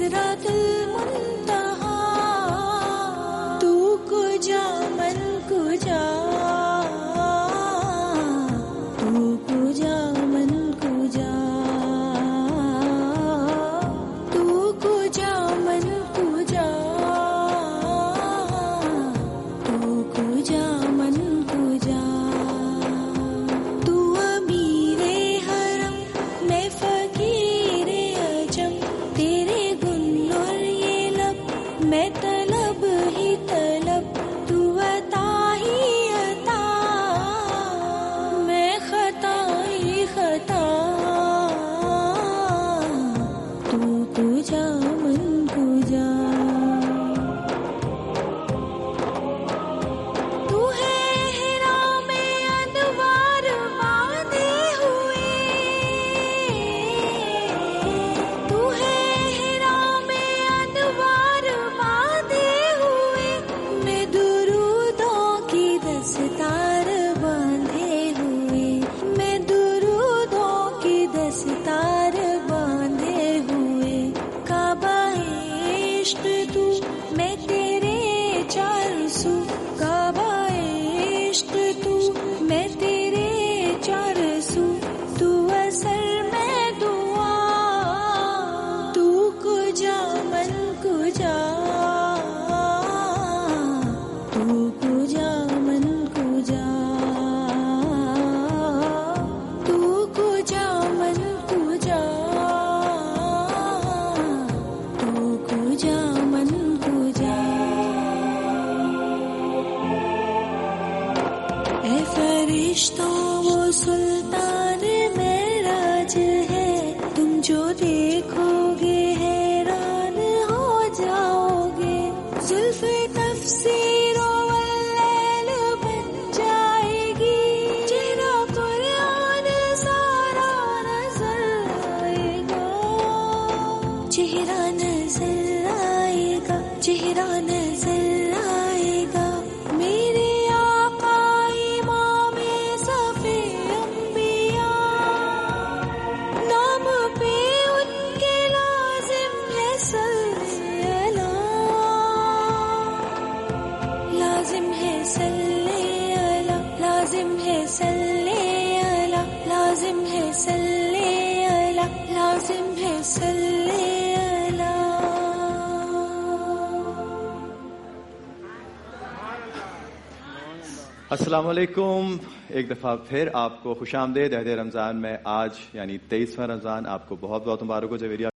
सिदरातुल मुंतहा तू कुजा मन कुजा तू कुजा मन कुजा तू कुजा मन कुजा तू कुजा मन कुजा तू अमीरे हरम मैं फकीरे अजम तेरे गुन और ये लब मैं तलब ही तलब तू अता ही अता मैं खता ही खता तू कुजा मन कुजा तू है हिरा में अनवार बांधे हुए तू है हिरा में अनवार बांधे हुए मैं दुरूदों की दस्तार बांधे हुए मैं दुरूदों की दस्तार बांधे हुए काबा इश्क तू मैं तेरे चार सू काबा इश्क तू मैं तेरे चार सू तू असर मैं दुआ तू कुजा मन कुजा तू कुजा मन कुजा तू कुजा मन कुजा तू कुजा मन कुजा ऐ फरिश्तों वो सुल्तान मेराज है तुम जो देखोगे हैरान हो जाओगे जुल्फ़े तफ़सीरो वल्लैल बन जाएगी चेहरा कुरान सारा नजर आएगा चेहरा नजर आएगा चेहरा नजर आएगा मेरे आका इमामे सफ़े अंबिया नाम पे उनके लाजिम है सल्ले अला लाजिम है सल्ले अला लाजिम है सल्ले अला लाजिम है सल्ले अला लाजिम है सल्ले अला अस्सलाम वालेकुम। एक दफ़ा फिर आपको खुशामदीद अहद रमज़ान में आज यानी 23वां रमज़ान आपको बहुत बहुत मुबारक हो। जवेरिया